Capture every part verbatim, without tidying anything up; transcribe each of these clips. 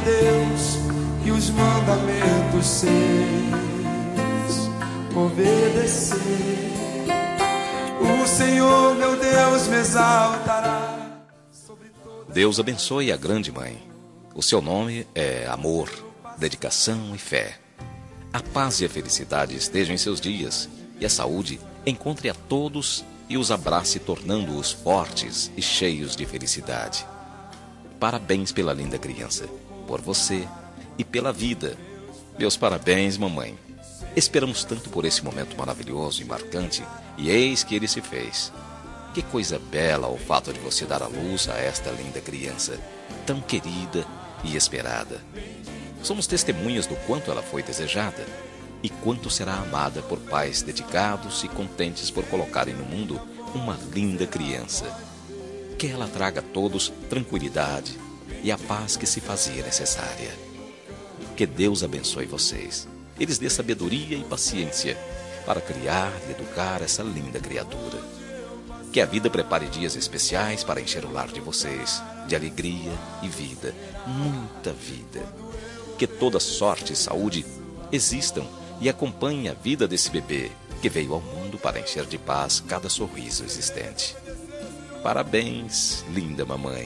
Deus e os mandamentos seus obedecer. O Senhor meu Deus me exaltará. Deus abençoe a grande mãe. O seu nome é amor, dedicação e fé. A paz e a felicidade estejam em seus dias, e a saúde encontre a todos e os abrace, tornando-os fortes e cheios de felicidade. Parabéns pela linda criança, por você e pela vida. Meus parabéns, mamãe. Esperamos tanto por esse momento maravilhoso e marcante, e eis que ele se fez. Que coisa bela o fato de você dar à luz a esta linda criança, tão querida e esperada. Somos testemunhas do quanto ela foi desejada e quanto será amada por pais dedicados e contentes por colocarem no mundo uma linda criança. Que ela traga a todos tranquilidade e a paz que se fazia necessária. Que Deus abençoe vocês e lhes dê sabedoria e paciência para criar e educar essa linda criatura. Que a vida prepare dias especiais para encher o lar de vocês de alegria e vida, muita vida. Que toda sorte e saúde existam e acompanhem a vida desse bebê que veio ao mundo para encher de paz cada sorriso existente. Parabéns, linda mamãe.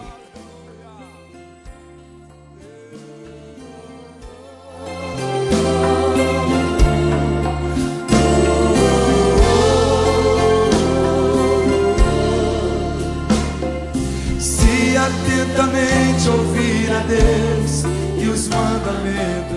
Se atentamente ouvir a Deus e os mandamentos